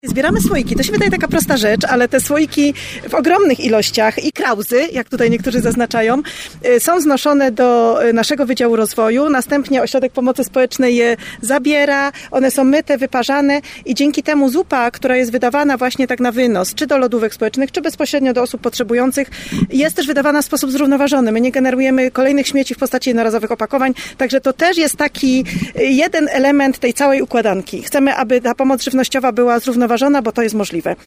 Zbieramy słoiki. To się wydaje taka prosta rzecz, ale te słoiki w ogromnych ilościach i krauzy, jak tutaj niektórzy zaznaczają, są znoszone do naszego Wydziału Rozwoju. Następnie Ośrodek Pomocy Społecznej je zabiera. One są myte, wyparzane i dzięki temu zupa, która jest wydawana właśnie tak na wynos, czy do lodówek społecznych, czy bezpośrednio do osób potrzebujących, jest też wydawana w sposób zrównoważony. My nie generujemy kolejnych śmieci w postaci jednorazowych opakowań, także to też jest taki jeden element tej całej układanki. Chcemy, aby ta pomoc żywnościowa była zrównoważona, bo to jest możliwe.